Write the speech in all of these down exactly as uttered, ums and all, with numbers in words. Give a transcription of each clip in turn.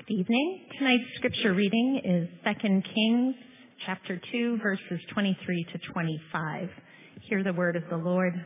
Good evening. Tonight's scripture reading is Second Kings chapter two, verses twenty-three to twenty-five. Hear the word of the Lord.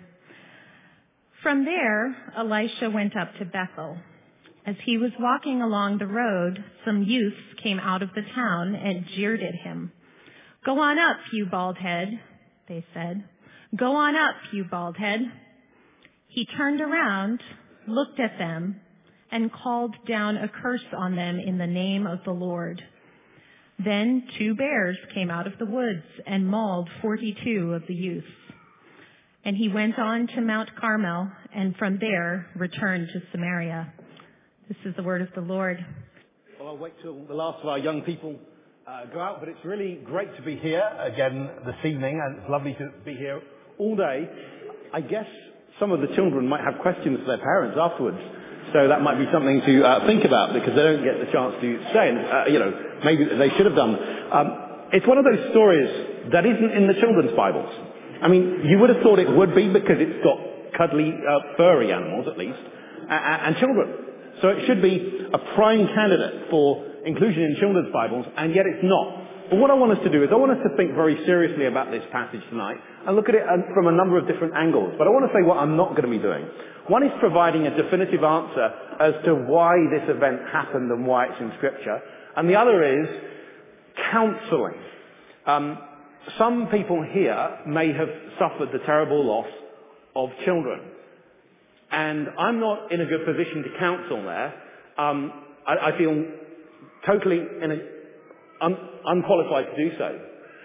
From there, Elisha went up to Bethel. As he was walking along the road, some youths came out of the town and jeered at him. "Go on up, you bald head," they said. "Go on up, you bald head." He turned around, looked at them, and called down a curse on them in the name of the Lord. Then two bears came out of the woods and mauled forty-two of the youths. And he went on to Mount Carmel, and from there returned to Samaria. This is the word of the Lord. Well, I'll wait till the last of our young people uh, go out, but it's really great to be here again this evening, and it's lovely to be here all day. I guess some of the children might have questions for their parents afterwards. So that might be something to uh, think about, because they don't get the chance to say, and uh, you know, maybe they should have done. Um, it's one of those stories that isn't in the children's Bibles. I mean, you would have thought it would be, because it's got cuddly, uh, furry animals at least, and, and children. So it should be a prime candidate for inclusion in children's Bibles, and yet it's not. But what I want us to do is I want us to think very seriously about this passage tonight and look at it from a number of different angles. But I want to say what I'm not going to be doing. One is providing a definitive answer as to why this event happened and why it's in Scripture. And the other is counselling. Um, some people here may have suffered the terrible loss of children. And I'm not in a good position to counsel there. Um, I, I feel totally in a, un, unqualified to do so.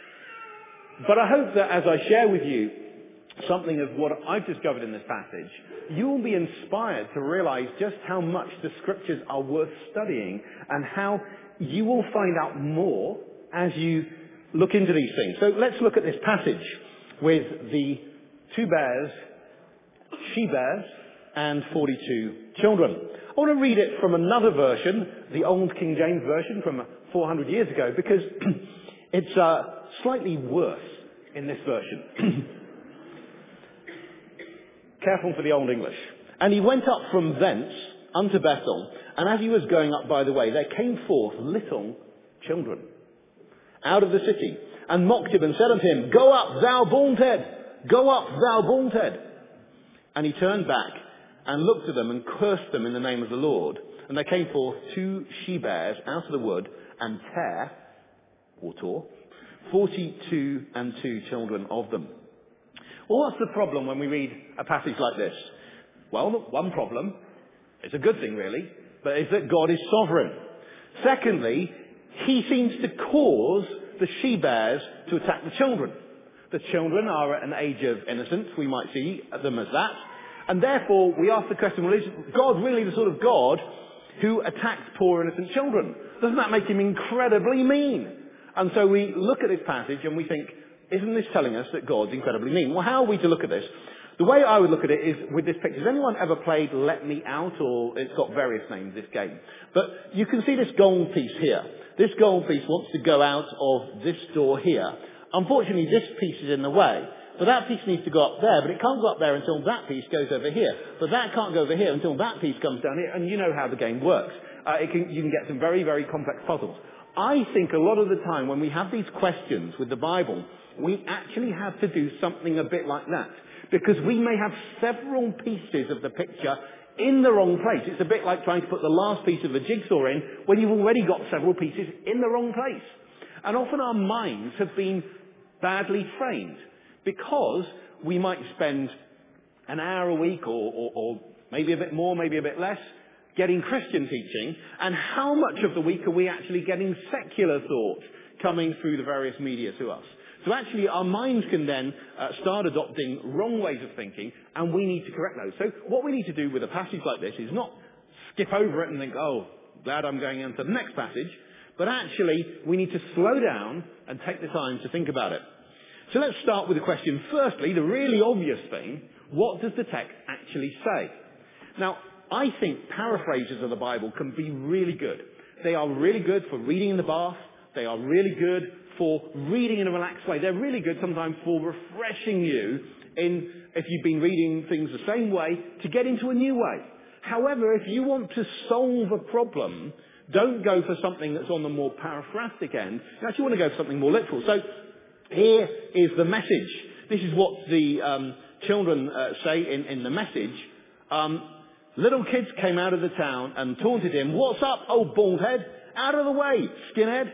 But I hope that as I share with you something of what I've discovered in this passage, you will be inspired to realize just how much the Scriptures are worth studying, and how you will find out more as you look into these things. So let's look at this passage with the two bears, she-bears, and forty-two children. I want to read it from another version, the old King James Version from four hundred years ago, because it's uh, slightly worse in this version. Careful for the Old English. "And he went up from thence unto Bethel, and as he was going up by the way, there came forth little children out of the city, and mocked him, and said unto him, Go up, thou bald head! Go up, thou bald head! And he turned back, and looked at them, and cursed them in the name of the Lord. And there came forth two she-bears out of the wood, and tare, or tore, forty-two and two children of them." Well, what's the problem when we read a passage like this? Well, one problem, it's a good thing really, but is that God is sovereign. Secondly, he seems to cause the she-bears to attack the children. The children are at an age of innocence, we might see them as that. And therefore, we ask the question, well, is God really the sort of God who attacks poor innocent children? Doesn't that make him incredibly mean? And so we look at this passage and we think, isn't this telling us that God's incredibly mean? Well, how are we to look at this? The way I would look at it is with this picture. Has anyone ever played Let Me Out? Or it's got various names, this game. But you can see this gold piece here. This gold piece wants to go out of this door here. Unfortunately, this piece is in the way. So that piece needs to go up there, but it can't go up there until that piece goes over here. But that can't go over here until that piece comes down here. And you know how the game works. Uh, it can, you can get some very, very complex puzzles. I think a lot of the time when we have these questions with the Bible, we actually have to do something a bit like that. Because we may have several pieces of the picture in the wrong place. It's a bit like trying to put the last piece of a jigsaw in when you've already got several pieces in the wrong place. And often our minds have been badly trained, because we might spend an hour a week or, or, or maybe a bit more, maybe a bit less, getting Christian teaching, and how much of the week are we actually getting secular thought coming through the various media to us? So actually our minds can then uh, start adopting wrong ways of thinking, and we need to correct those. So what we need to do with a passage like this is not skip over it and think, oh, glad I'm going into the next passage, but actually we need to slow down and take the time to think about it. So let's start with the question. Firstly, the really obvious thing, what does the text actually say? Now, I think paraphrases of the Bible can be really good. They are really good for reading in the bath. They are really good for reading in a relaxed way. They're really good sometimes for refreshing you in, if you've been reading things the same way, to get into a new way. However, if you want to solve a problem, don't go for something that's on the more paraphrastic end. You actually want to go for something more literal. So here is the message. This is what the um, children uh, say in, in the message. Um, Little kids came out of the town and taunted him, "What's up, old bald head? Out of the way, skinhead."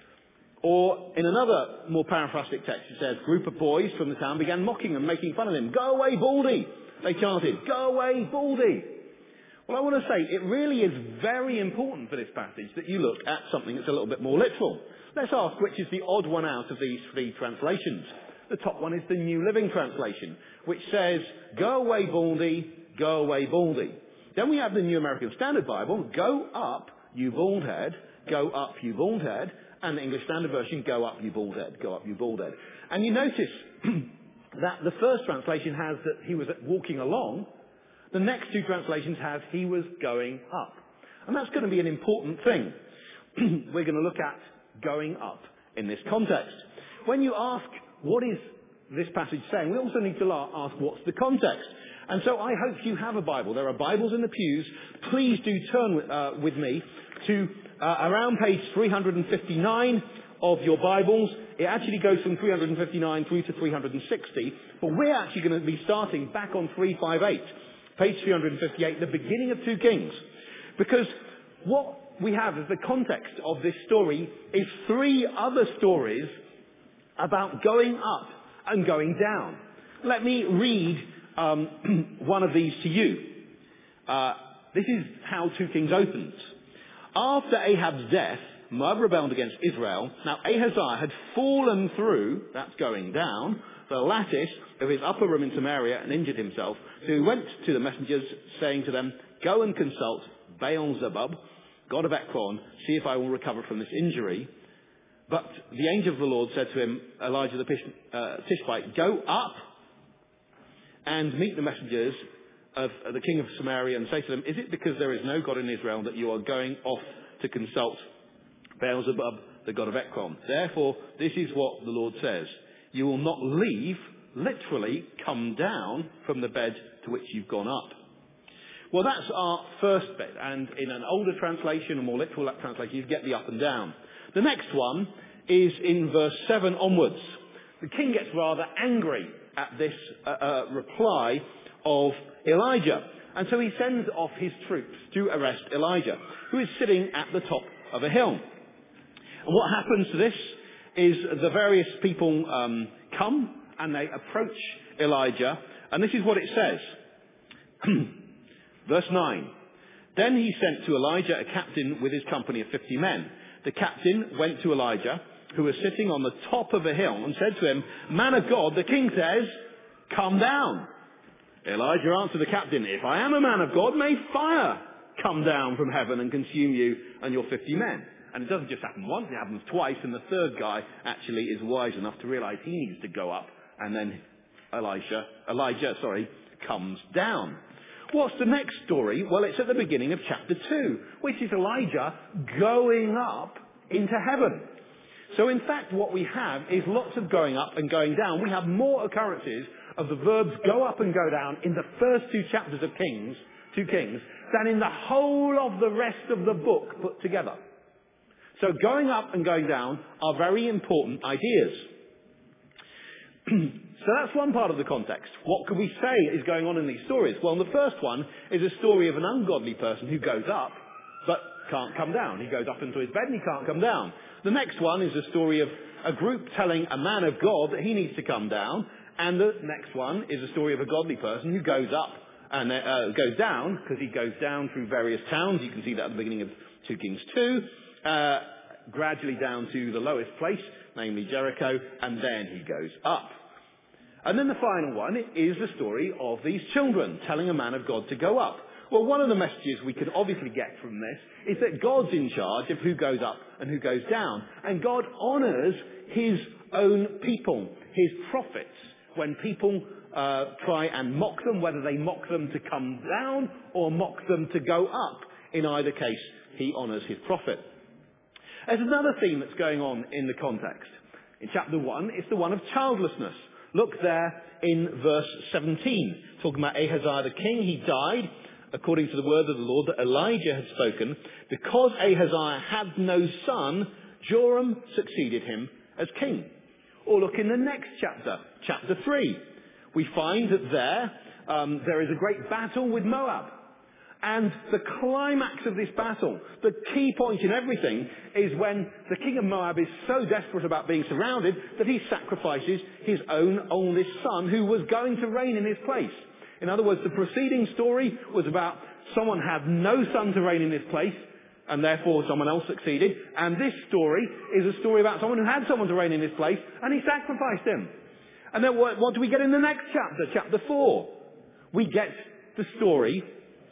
Or in another more paraphrastic text, it says, group of boys from the town began mocking and making fun of him. "Go away, Baldy!" they chanted. "Go away, Baldy!" Well, I want to say, it really is very important for this passage that you look at something that's a little bit more literal. Let's ask which is the odd one out of these three translations. The top one is the New Living Translation, which says, "Go away, Baldy, go away, Baldy." Then we have the New American Standard Bible, "Go up, you bald head, go up, you bald head." And the English Standard Version, "Go up, you bald head, go up, you bald head." And you notice that the first translation has that he was walking along. The next two translations have he was going up. And that's going to be an important thing. We're going to look at going up in this context. When you ask, what is this passage saying, we also need to ask, what's the context? And so I hope you have a Bible. There are Bibles in the pews. Please do turn with, uh, with me to uh, around page three hundred fifty-nine of your Bibles. It actually goes from three hundred fifty-nine through to three hundred sixty. But we're actually going to be starting back on three fifty-eight. Page three hundred fifty-eight, the beginning of two Kings. Because what we have as the context of this story is three other stories about going up and going down. Let me read Um, one of these to you. Uh, this is how two Kings opens. After Ahab's death, Moab rebelled against Israel. Now Ahaziah had fallen through, that's going down, the lattice of his upper room in Samaria and injured himself. So he went to the messengers, saying to them, "Go and consult Baal-zebub, god of Ekron, see if I will recover from this injury." But the angel of the Lord said to him, Elijah the uh, Tishbite, "Go up and meet the messengers of the king of Samaria and say to them, is it because there is no God in Israel that you are going off to consult Baal-zebub, the god of Ekron? Therefore, this is what the Lord says. You will not leave, literally come down from the bed to which you've gone up." Well, that's our first bit. And in an older translation, a more literal translation, you get the up and down. The next one is in verse seven onwards. The king gets rather angry at this uh, uh, reply of Elijah. And so he sends off his troops to arrest Elijah, who is sitting at the top of a hill. And what happens to this is the various people um, come and they approach Elijah. And this is what it says. Verse nine. Then he sent to Elijah a captain with his company of fifty men. The captain went to Elijah, who was sitting on the top of a hill, and said to him, "Man of God, the king says, come down." Elijah answered the captain, "If I am a man of God, may fire come down from heaven and consume you and your fifty men." And it doesn't just happen once, it happens twice, and the third guy actually is wise enough to realize he needs to go up, and then Elisha, Elijah, sorry, comes down. What's the next story? Well, it's at the beginning of chapter two, which is Elijah going up into heaven. So in fact, what we have is lots of going up and going down. We have more occurrences of the verbs go up and go down in the first two chapters of Kings, two Kings, than in the whole of the rest of the book put together. So going up and going down are very important ideas. So that's one part of the context. What can we say is going on in these stories? Well, the first one is a story of an ungodly person who goes up, but can't come down. He goes up into his bed and he can't come down. The next one is a story of a group telling a man of God that he needs to come down. And the next one is a story of a godly person who goes up and uh, goes down, because he goes down through various towns. You can see that at the beginning of two Kings two. Uh, gradually down to the lowest place, namely Jericho, and then he goes up. And then the final one is the story of these children telling a man of God to go up. Well, one of the messages we could obviously get from this is that God's in charge of who goes up and who goes down. And God honours his own people, his prophets, when people uh, try and mock them, whether they mock them to come down or mock them to go up. In either case, he honours his prophet. There's another theme that's going on in the context. In chapter one, it's the one of childlessness. Look there in verse seventeen, talking about Ahaziah the king. He died according to the word of the Lord that Elijah had spoken, because Ahaziah had no son, Joram succeeded him as king. Or look in the next chapter, chapter three. We find that there, um, there is a great battle with Moab. And the climax of this battle, the key point in everything, is when the king of Moab is so desperate about being surrounded that he sacrifices his own oldest son who was going to reign in his place. In other words, the preceding story was about someone had no son to reign in his place, and therefore someone else succeeded. And this story is a story about someone who had someone to reign in his place, and he sacrificed him. And then what, what do we get in the next chapter, chapter four? We get the story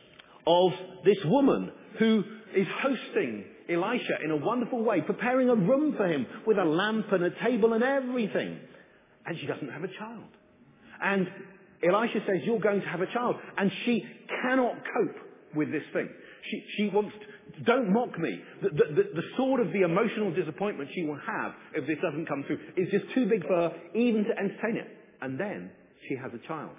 of this woman who is hosting Elisha in a wonderful way, preparing a room for him with a lamp and a table and everything. And she doesn't have a child. And Elisha says, you're going to have a child. And she cannot cope with this thing. She, she wants to, don't mock me. The, the, the, the sort of the emotional disappointment she will have if this doesn't come through is just too big for her even to entertain it. And then she has a child.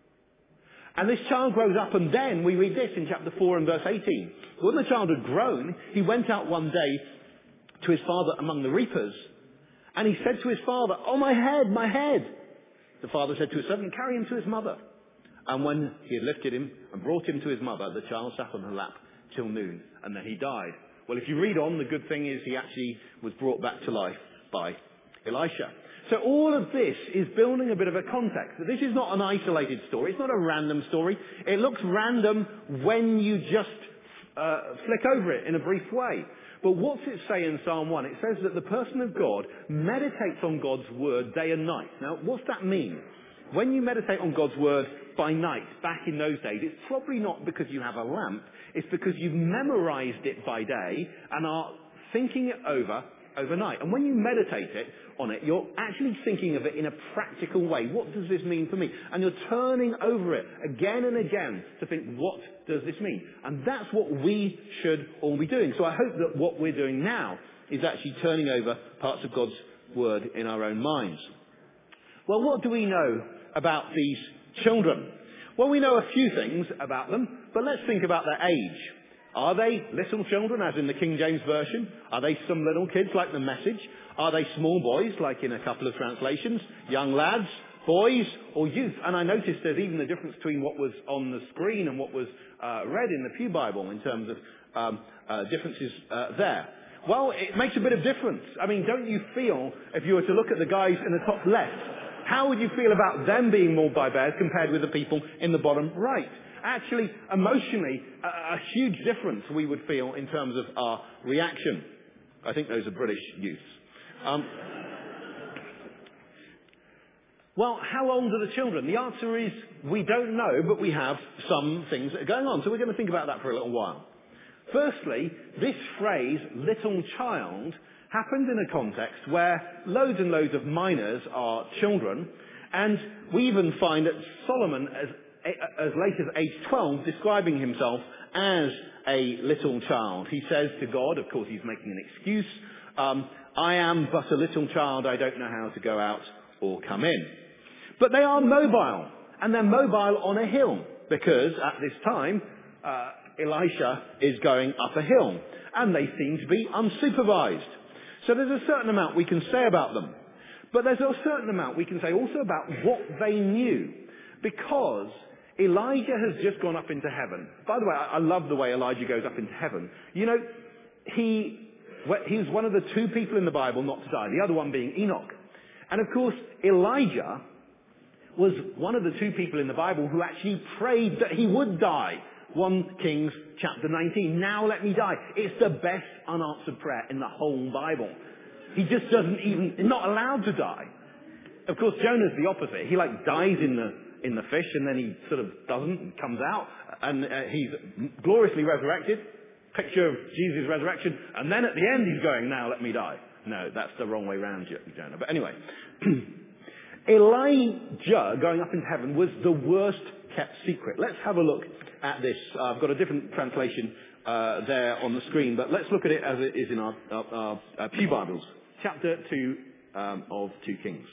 And this child grows up, and then we read this in chapter four and verse eighteen. When the child had grown, he went out one day to his father among the reapers, and he said to his father, oh, my head, my head. The father said to his servant, carry him to his mother. And when he had lifted him and brought him to his mother, the child sat on her lap till noon, and then he died. Well, if you read on, the good thing is he actually was brought back to life by Elisha. So all of this is building a bit of a context. This is not an isolated story. It's not a random story. It looks random when you just uh, flick over it in a brief way. But what's it say in Psalm one? It says that the person of God meditates on God's word day and night. Now, what's that mean? When you meditate on God's word by night, back in those days, it's probably not because you have a lamp. It's because you've memorized it by day and are thinking it over overnight. And when you meditate it on it, you're actually thinking of it in a practical way. What does this mean for me? And you're turning over it again and again to think, what does this mean? And that's what we should all be doing. So I hope that what we're doing now is actually turning over parts of God's word in our own minds. Well, what do we know about these children? Well, we know a few things about them, but let's think about their age. Are they little children, as in the King James Version? Are they some little kids, like the Message? Are they small boys, like in a couple of translations? Young lads, boys, or youth? And I noticed there's even a difference between what was on the screen and what was uh, read in the Pew Bible in terms of um, uh, differences uh, there. Well, it makes a bit of difference. I mean, don't you feel, if you were to look at the guys in the top left, how would you feel about them being mauled by bears compared with the people in the bottom right? Actually, emotionally, a, a huge difference we would feel in terms of our reaction. I think those are British youths. Um, well, how old are the children? The answer is we don't know, but we have some things that are going on. So we're going to think about that for a little while. Firstly, this phrase, little child, happened in a context where loads and loads of minors are children, and we even find that Solomon, as as late as age twelve, describing himself as a little child. He says to God, of course he's making an excuse, um, I am but a little child, I don't know how to go out or come in. But they are mobile, and they're mobile on a hill, because at this time, uh, Elisha is going up a hill, and they seem to be unsupervised. So there's a certain amount we can say about them. But there's a certain amount we can say also about what they knew, because Elijah has just gone up into heaven. By the way, I love the way Elijah goes up into heaven. You know, he, he was one of the two people in the Bible not to die, the other one being Enoch. And of course, Elijah was one of the two people in the Bible who actually prayed that he would die. First Kings chapter nineteen, now let me die. It's the best unanswered prayer in the whole Bible. He just doesn't even, he's not allowed to die. Of course, Jonah's the opposite. He like dies in the in the fish, and then he sort of doesn't, and comes out, and uh, he's gloriously resurrected. Picture of Jesus' resurrection, and then at the end he's going, now let me die. No, that's the wrong way round, Jonah. But anyway, Elijah going up into heaven was the worst kept secret. Let's have a look at this. Uh, I've got a different translation uh, there on the screen, but let's look at it as it is in our, our, our, our Pew Bibles. Chapter two um, of two Kings.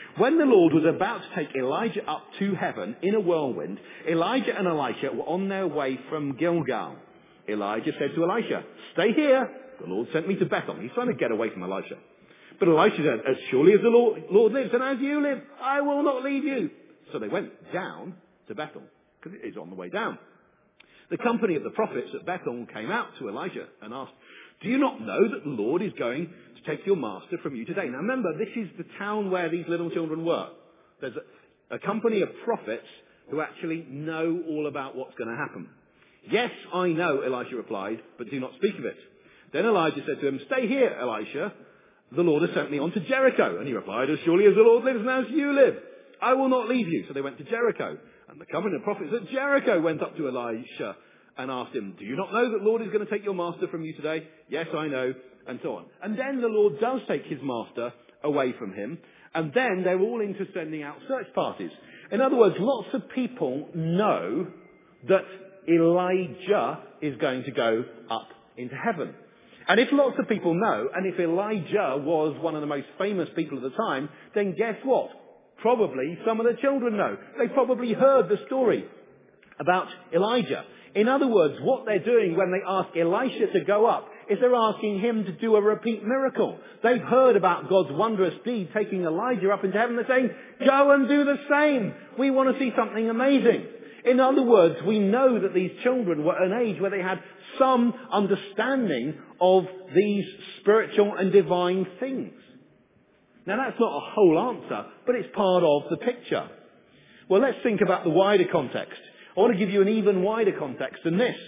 When the Lord was about to take Elijah up to heaven in a whirlwind, Elijah and Elisha were on their way from Gilgal. Elijah said to Elisha, "Stay here. The Lord sent me to Bethel." He's trying to get away from Elisha. But Elisha said, "As surely as the Lord, Lord lives and as you live, I will not leave you." So they went down to Bethel, because it is on the way down. The company of the prophets at Bethel came out to Elijah and asked, "Do you not know that the Lord is going to take your master from you today?" Now remember, this is the town where these little children were. There's a, a company of prophets who actually know all about what's going to happen. "Yes, I know," Elisha replied, "but do not speak of it." Then Elijah said to him, "Stay here, Elisha. The Lord has sent me on to Jericho." And he replied, "As surely as the Lord lives and as you live, I will not leave you." So they went to Jericho. And the company of prophets at Jericho went up to Elisha and asked him, "Do you not know that the Lord is going to take your master from you today?" "Yes, I know," and so on. And then the Lord does take his master away from him. And then they're all into sending out search parties. In other words, lots of people know that Elijah is going to go up into heaven. And if lots of people know, and if Elijah was one of the most famous people of the time, then guess what? Probably some of the children know. They probably heard the story about Elijah. In other words, what they're doing when they ask Elisha to go up is they're asking him to do a repeat miracle. They've heard about God's wondrous deed taking Elijah up into heaven. They're saying, "Go and do the same. We want to see something amazing." In other words, we know that these children were at an age where they had some understanding of these spiritual and divine things. Now that's not a whole answer, but it's part of the picture. Well, let's think about the wider context. I want to give you an even wider context than this.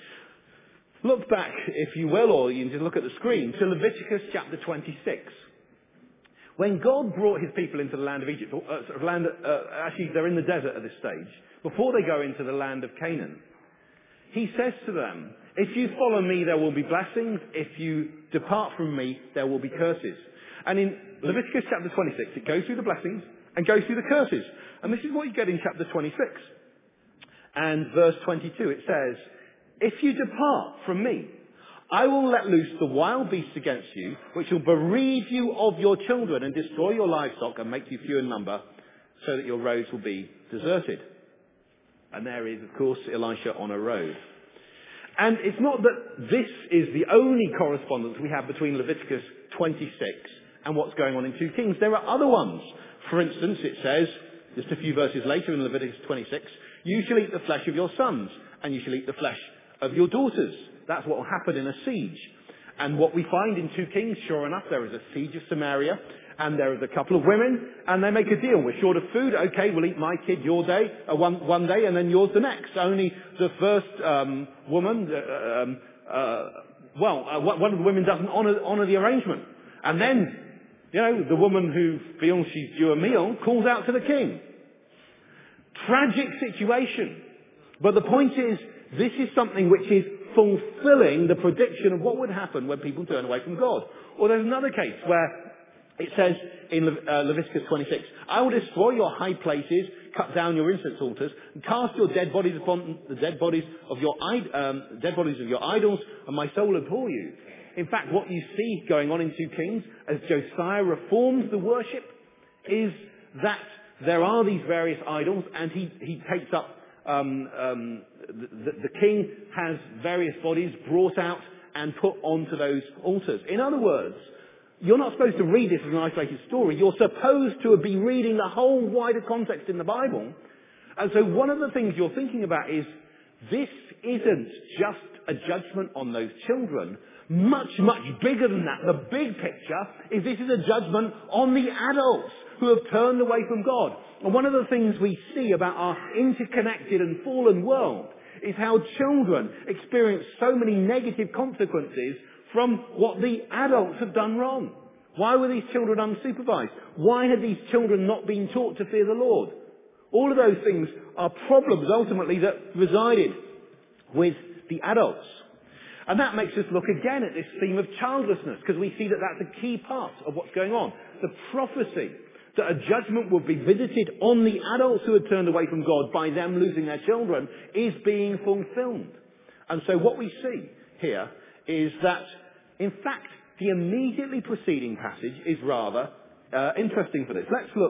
Look back, if you will, or you can just look at the screen, to Leviticus chapter twenty-six. When God brought his people into the land of Egypt, or, uh, sort of land, uh, actually they're in the desert at this stage, before they go into the land of Canaan, he says to them, "If you follow me, there will be blessings. If you depart from me, there will be curses." And in Leviticus chapter twenty-six, it goes through the blessings and goes through the curses. And this is what you get in chapter twenty-six. And verse twenty-two, it says, "If you depart from me, I will let loose the wild beasts against you, which will bereave you of your children and destroy your livestock and make you few in number, so that your roads will be deserted." And there is, of course, Elisha on a road. And it's not that this is the only correspondence we have between Leviticus twenty-six and what's going on in two Kings. There are other ones. For instance, it says, just a few verses later in Leviticus twenty-six, "You shall eat the flesh of your sons, and you shall eat the flesh of your daughters." That's what will happen in a siege. And what we find in two Kings, sure enough, there is a siege of Samaria, and there is a couple of women, and they make a deal. "We're short of food. Okay, we'll eat my kid your day, uh, one, one day, and then yours the next." Only the first um, woman, uh, um, uh, well, uh, one of the women doesn't honour, honour the arrangement. And then, you know, the woman who feels she's due a meal calls out to the king. Tragic situation. But the point is, this is something which is fulfilling the prediction of what would happen when people turn away from God. Or there's another case where it says in Le- uh, Leviticus twenty-six, "I will destroy your high places, cut down your incense altars, and cast your dead bodies upon the dead bodies of your id- um, dead bodies of your idols, and my soul abhor you." In fact, what you see going on in two Kings as Josiah reforms the worship is that there are these various idols, and he, he takes up um, um, the, the king has various bodies brought out and put onto those altars. In other words, you're not supposed to read this as an isolated story. You're supposed to be reading the whole wider context in the Bible. And so one of the things you're thinking about is, this isn't just a judgment on those children. Much, much bigger than that. The big picture is this is a judgment on the adults who have turned away from God. And one of the things we see about our interconnected and fallen world is how children experience so many negative consequences from what the adults have done wrong. Why were these children unsupervised? Why had these children not been taught to fear the Lord? All of those things are problems ultimately that resided with the adults. And that makes us look again at this theme of childlessness, because we see that that's a key part of what's going on. The prophecy that a judgment would be visited on the adults who had turned away from God by them losing their children is being fulfilled. And so what we see here is that, in fact, the immediately preceding passage is rather uh, interesting for this. Let's look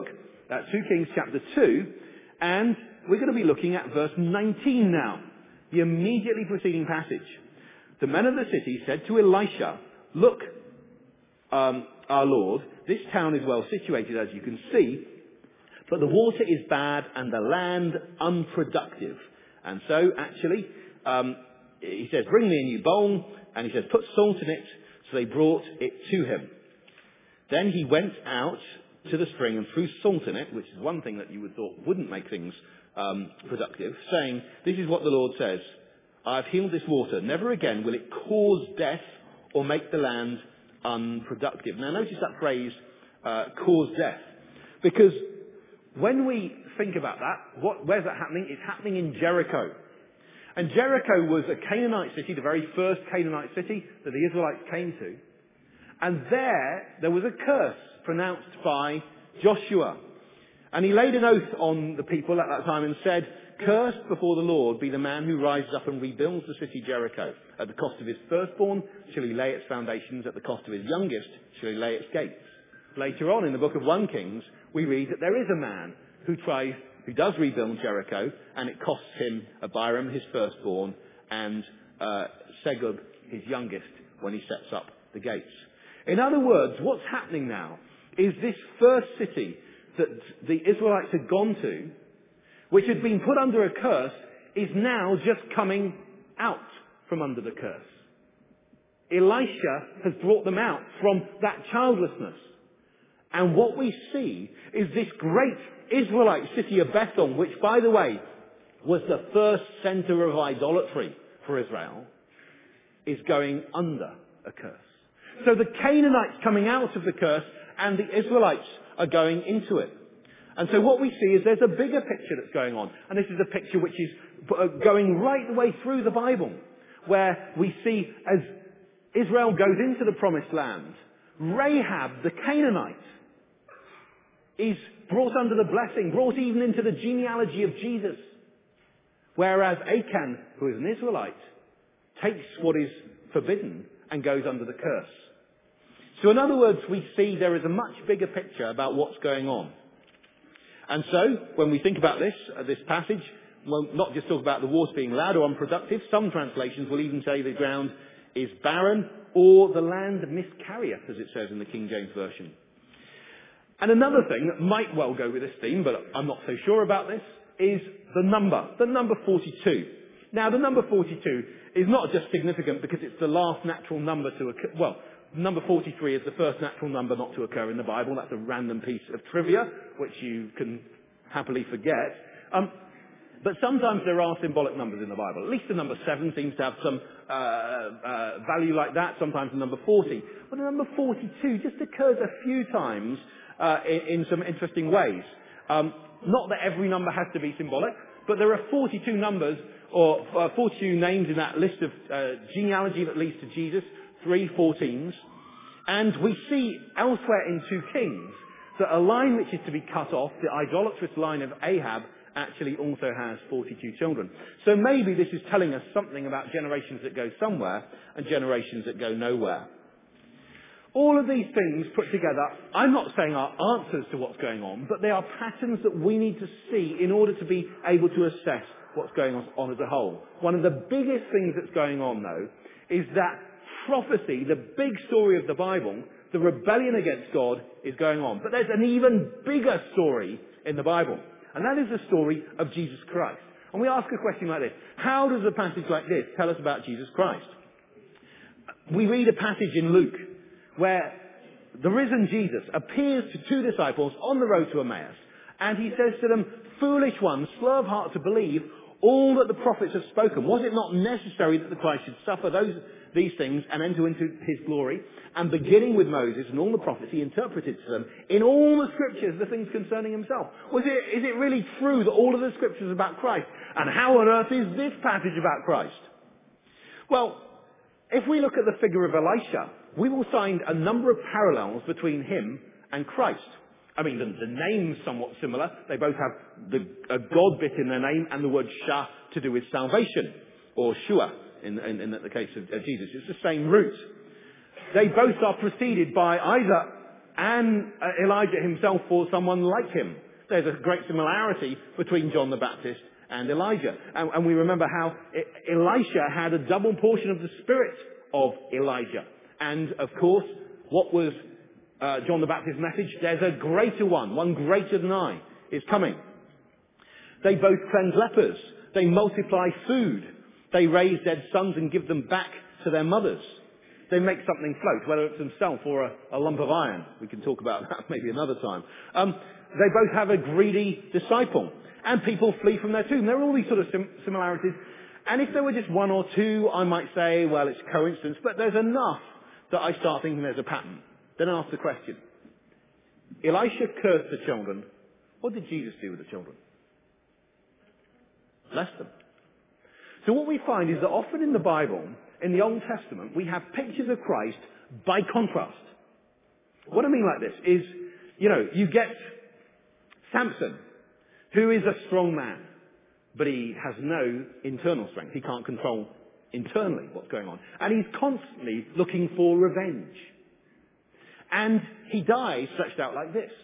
Uh, two Kings chapter two, and we're going to be looking at verse nineteen now, the immediately preceding passage. The men of the city said to Elisha, "Look, um, our Lord, this town is well situated, as you can see, but the water is bad and the land unproductive." And so, actually, um, he says, "Bring me a new bowl," and he says, "Put salt in it." So they brought it to him. Then he went out to the spring and threw salt in it, which is one thing that you would thought wouldn't make things um, productive, saying, "This is what the Lord says, I have healed this water. Never again will it cause death or make the land unproductive." Now notice that phrase, uh, cause death. Because when we think about that, what, where's that happening? It's happening in Jericho. And Jericho was a Canaanite city, the very first Canaanite city that the Israelites came to. And there, there was a curse pronounced by Joshua. And he laid an oath on the people at that time and said, "Cursed before the Lord be the man who rises up and rebuilds the city Jericho. At the cost of his firstborn shall he lay its foundations, at the cost of his youngest shall he lay its gates." Later on in the book of First Kings, we read that there is a man who tries, who does rebuild Jericho, and it costs him Abiram, his firstborn, and uh, Segub, his youngest, when he sets up the gates. In other words, what's happening now is this first city that the Israelites had gone to, which had been put under a curse, is now just coming out from under the curse. Elisha has brought them out from that childlessness. And what we see is this great Israelite city of Bethel, which, by the way, was the first center of idolatry for Israel, is going under a curse. So the Canaanites coming out of the curse and the Israelites are going into it. And so what we see is there's a bigger picture that's going on. And this is a picture which is going right the way through the Bible, where we see as Israel goes into the promised land, Rahab, the Canaanite, is brought under the blessing, brought even into the genealogy of Jesus. Whereas Achan, who is an Israelite, takes what is forbidden and goes under the curse. So in other words, we see there is a much bigger picture about what's going on. And so, when we think about this, uh, this passage, we'll not just talk about the water being loud or unproductive. Some translations will even say the ground is barren or the land miscarrieth, as it says in the King James Version. And another thing that might well go with this theme, but I'm not so sure about this, is the number, the number forty-two. Now, the number forty-two is not just significant because it's the last natural number to occur. Well, number forty-three is the first natural number not to occur in the Bible. That's a random piece of trivia, which you can happily forget. Um, but sometimes there are symbolic numbers in the Bible. At least the number seven seems to have some uh, uh, value like that. Sometimes the number forty. But the number forty-two just occurs a few times uh, in, in some interesting ways. Um, not that every number has to be symbolic, but there are forty-two numbers or uh, forty-two names in that list of uh, genealogy that leads to Jesus. Three fourteens. And we see elsewhere in two Kings that a line which is to be cut off, the idolatrous line of Ahab, actually also has forty-two children. So maybe this is telling us something about generations that go somewhere and generations that go nowhere. All of these things put together, I'm not saying are answers to what's going on, but they are patterns that we need to see in order to be able to assess what's going on as a whole. One of the biggest things that's going on, though, is that prophecy, the big story of the Bible, the rebellion against God, is going on. But there's an even bigger story in the Bible, and that is the story of Jesus Christ. And we ask a question like this: how does a passage like this tell us about Jesus Christ? We read a passage in Luke where the risen Jesus appears to two disciples on the road to Emmaus, and he says to them, "Foolish ones, slow of heart to believe all that the prophets have spoken. Was it not necessary that the Christ should suffer those these things and enter into his glory?" And beginning with Moses and all the prophets, he interpreted to them in all the scriptures the things concerning himself. Was it, is it really true that all of the scriptures are about Christ? And how on earth is this passage about Christ? Well, if we look at the figure of Elisha, we will find a number of parallels between him and Christ. I mean, the, the name's somewhat similar. They both have the, a God bit in their name and the word Shah to do with salvation, or Shua in, in, in the case of, of Jesus. It's the same root. They both are preceded by either and uh, Elijah himself or someone like him. There's a great similarity between John the Baptist and Elijah. And, and we remember how I- Elisha had a double portion of the spirit of Elijah. And, of course, what was uh, John the Baptist's message? There's a greater one, one greater than I, is coming. They both cleanse lepers. They multiply food. They raise dead sons and give them back to their mothers. They make something float, whether it's themselves or a, a lump of iron. We can talk about that maybe another time. Um, they both have a greedy disciple. And people flee from their tomb. There are all these sort of sim- similarities. And if there were just one or two, I might say, well, it's coincidence. But there's enough that I start thinking there's a pattern. Then I ask the question. Elisha cursed the children. What did Jesus do with the children? Bless them. So what we find is that often in the Bible, in the Old Testament, we have pictures of Christ by contrast. What I mean like this is, you know, you get Samson, who is a strong man, but he has no internal strength. He can't control internally what's going on. And he's constantly looking for revenge. And he dies stretched out like this,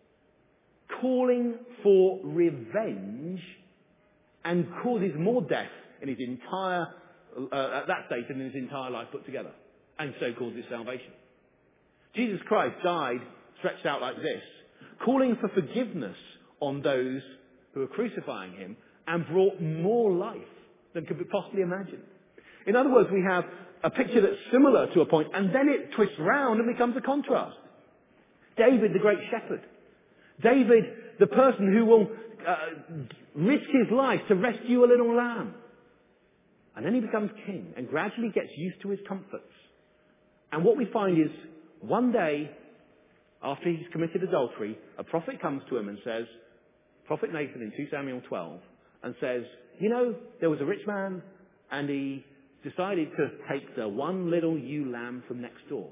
calling for revenge, and causes more death in his entire, uh, at that stage, than in his entire life put together, and so causes salvation. Jesus Christ died stretched out like this, calling for forgiveness on those who are crucifying him, and brought more life than could be possibly imagined. In other words, we have a picture that's similar to a point, and then it twists round and becomes a contrast. David, the great shepherd. David, the person who will uh, risk his life to rescue a little lamb. And then he becomes king and gradually gets used to his comforts. And what we find is, one day, after he's committed adultery, a prophet comes to him and says, Prophet Nathan in Second Samuel twelve, and says, you know, there was a rich man and he decided to take the one little ewe lamb from next door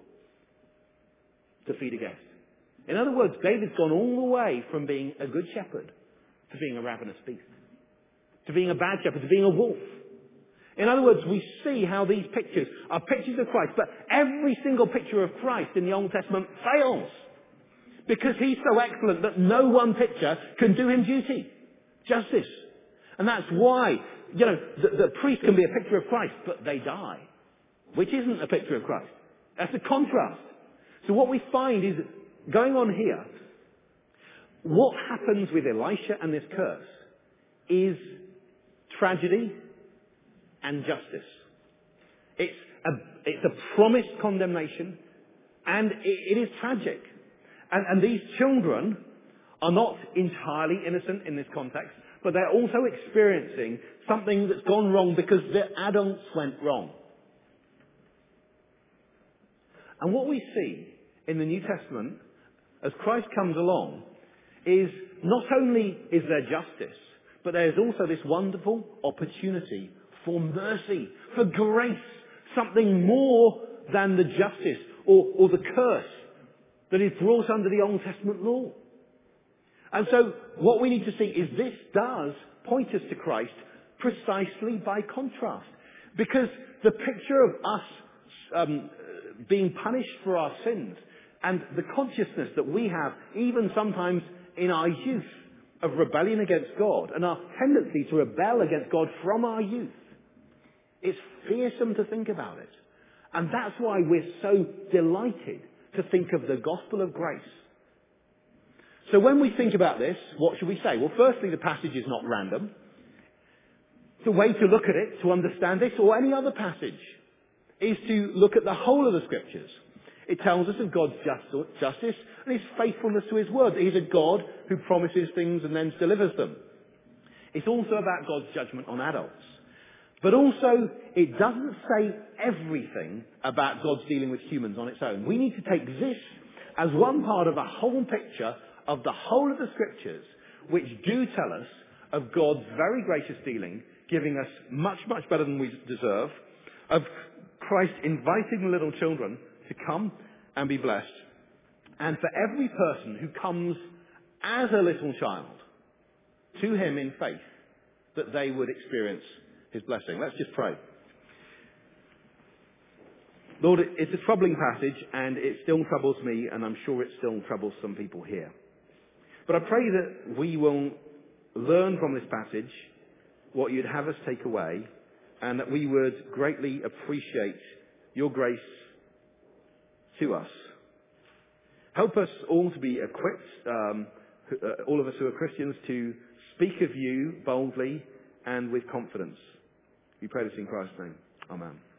to feed a guest. In other words, David's gone all the way from being a good shepherd to being a ravenous beast, to being a bad shepherd, to being a wolf. In other words, we see how these pictures are pictures of Christ, but every single picture of Christ in the Old Testament fails. Because he's so excellent that no one picture can do him duty. Justice. And that's why, you know, the, the priest can be a picture of Christ, but they die. Which isn't a picture of Christ. That's a contrast. So what we find is, going on here, what happens with Elisha and this curse is tragedy and justice. It's a, it's a promised condemnation, and it, it is tragic. And, and these children are not entirely innocent in this context, but they're also experiencing something that's gone wrong because the adults went wrong. And what we see in the New Testament, as Christ comes along, is not only is there justice, but there's also this wonderful opportunity for mercy, for grace, something more than the justice or, or the curse that is brought under the Old Testament law. And so what we need to see is this does point us to Christ precisely by contrast. Because the picture of us um, being punished for our sins and the consciousness that we have, even sometimes in our youth, of rebellion against God and our tendency to rebel against God from our youth, it's fearsome to think about it. And that's why we're so delighted to think of the gospel of grace. So when we think about this, what should we say? Well, firstly, the passage is not random. The way to look at it, to understand this, or any other passage, is to look at the whole of the Scriptures. It tells us of God's just, justice and His faithfulness to His word. He's a God who promises things and then delivers them. It's also about God's judgment on adults. But also, it doesn't say everything about God's dealing with humans on its own. We need to take this as one part of a whole picture of the whole of the Scriptures, which do tell us of God's very gracious dealing, giving us much, much better than we deserve, of Christ inviting the little children to come and be blessed, and for every person who comes as a little child to Him in faith, that they would experience His blessing. Let's just pray. Lord, it's a troubling passage, and it still troubles me, and I'm sure it still troubles some people here. But I pray that we will learn from this passage what you'd have us take away, and that we would greatly appreciate your grace to us. Help us all to be equipped, um, uh, all of us who are Christians, to speak of you boldly and with confidence. We pray this in Christ's name. Amen.